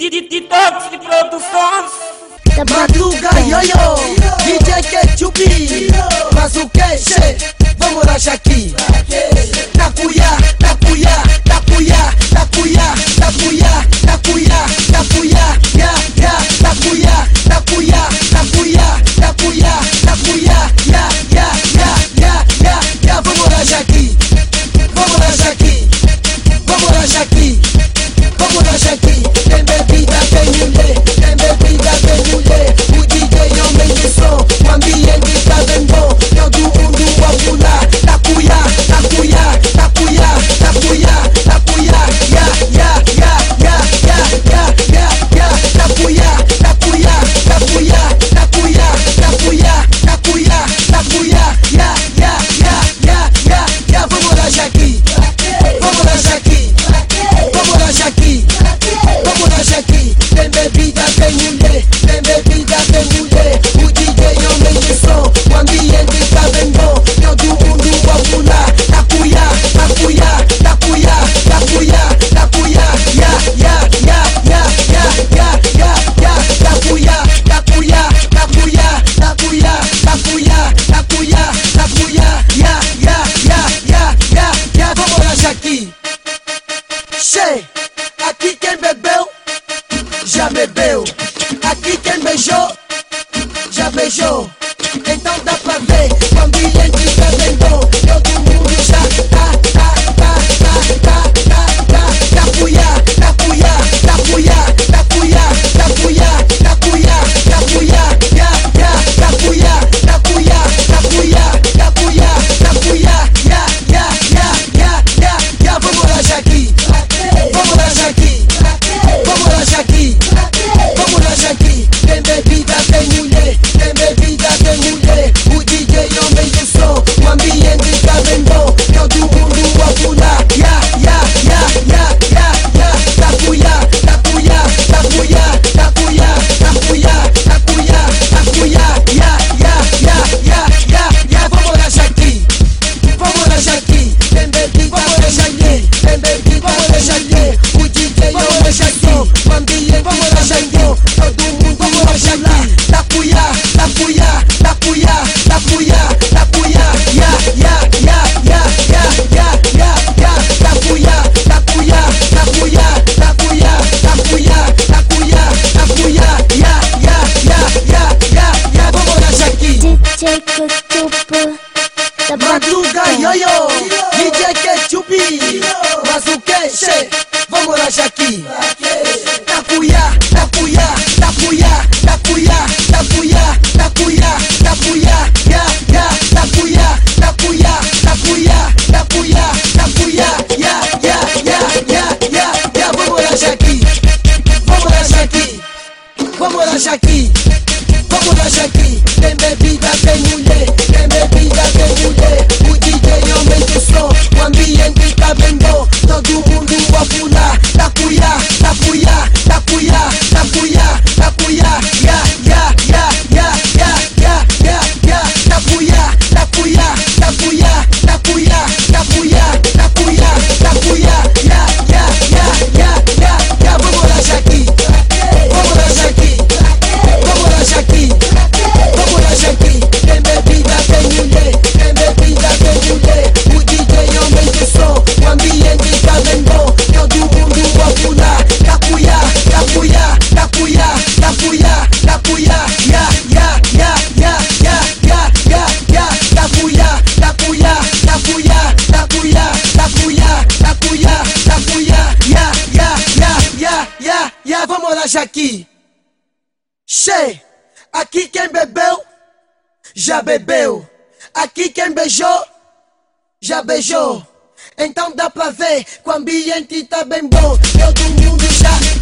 Detox de produções. Madruga Yoyo, DJ Ketchup, mas o que, che? Vamos lá, Shaki. Tapuya, tapuya, tapuya, tapuya, tapuya, tapuya, tapuya, ya, ya, tapuya, tapuya, tapuya, tapuya, tapuya, ya, ya, ya, ya, ya, ya. Vamos lá, Shaki. Vamos lá, Shaki. Vamos lá, Shaki. Vamos lá, Shaki. Tem bebida, tem mulher, tem bebida, tem mulher. O DJ aumenta o som, o ambiente tá bem bom. Todo mundo vai pular. Tapuya, tapuya, tapuya, tapuya, tapuya, ya, ya, ya, ya, ya, ya, ya, ya. Tapuya, tapuya, tapuya, tapuya, tapuya, tapuya, tapuya, ya, ya, ya, ya, ya, ya. Vamos lá, Shaki. Vamos lá, Shaki. Vamos lá, Shaki. Vamos lá, Shaki. Tem bebida, tem mulher, tem bebida, tem mulher. O DJ aumenta o som, o ambiente tá bem bom. Todo mundo vai pular. Tapuya, tapuya, tapuya, tapuya, tapuya, ya, ya, ya, ya, ya, ya, ya, ya. Tapuya, tapuya, tapuya, tapuya, tapuya, tapuya, tapuya, ya, ya, ya, ya, ya, ya. Vamos lá, Shaki. Che, aqui quem bebeu, já bebeu. Aqui quem beijou, já beijou. Então dá pra ver, o ambiente tá bem bom. Todo mundo já tapuya, tapuya, tapuya, tapuya, tapuya, tapuya, tapuya, ya, ya, tapuya, tapuya, tapuya, tapuya, tapuya, ya, ya, ya, ya, ya, ya. Vamos lá, Shaki. Vamos lá, Shaki. Vamos lá, Shaki. Vamos lá, Shaki. Tem bebida, tem mulher, tem bebida, tem mulher. O DJ aumenta o som, o ambiente tá bem bom. Todo mundo vai pular. Ya, ya, ya, ya, ya, ya. Tapuya, tapuya, tapuya, tapuya, tapuya, tapuya, tapuya, ya, ya, ya, ya, ya, ya. Vamos lá, Shaki. Vamos lá, Shaki. Tem bebida, vamos lá, Shaki. Tem bebida, vamos lá, Shaki. O DJ aumenta o som, o ambiente vamos lá, Shaki. Todo mundo vamos lá, Shaki. Tapuya, tapuya, tapuya, tapuya, tapuya, ya, ya, ya, ya, ya, ya, ya, ya. Tapuya, tapuya, tapuya, tapuya, tapuya, tapuya, tapuya, ya, ya, ya, ya, ya, ya. Vamos lá, Shaki. DJ Ketchup, Madruga Yoyo, DJ Ketchup, mas o que, che? Vamos lá, Shaki. Tapuya, tapuya, tapuya, tapuya, tapuya, tapuya, tapuya, ya, ya, tapuya, tapuya, tapuya, tapuya, tapuya, ya, ya, ya, ya, ya, ya. Vamos lá, Shaki. Vamos lá, Shaki. Vamos lá, Shaki. Vamos lá, Shaki. Tem bebida, tem mulher, tem bebida, tem mulher. O DJ aumenta o som, o ambiente tá bem bom. Todo mundo vai pular. Tapuya, tapuya, tapuya, tapuya, tapuya, ya, ya, ya, ya, ya, ya, ya, ya. Tapuya, tapuya, tapuya, tapuya, tapuya, tapuya, tapuya, ya, ya, ya, ya, ya, ya. Vamos lá, Shaki. Vamos lá, Shaki. Vamos lá, Shaki. Vamos lá, Shaki. Tem bebida, tem mulher, tem bebida, tem mulher. O DJ aumenta o som, o ambiente tá bem bom. Todo mundo vai pular. Tapuya, tapuya, tapuya, tapuya, tapuya, ya, ya, ya, ya, ya, ya, ya, ya. Tapuya, tapuya, tapuya, tapuya, tapuya, tapuya, tapuya, ya, ya, ya, ya, ya, ya. Vamos lá, Shaki. Che, aqui quem bebeu, já bebeu. Aqui quem beijou, já beijou. Então dá pra ver que o ambiente tá bem bom. Todo mundo já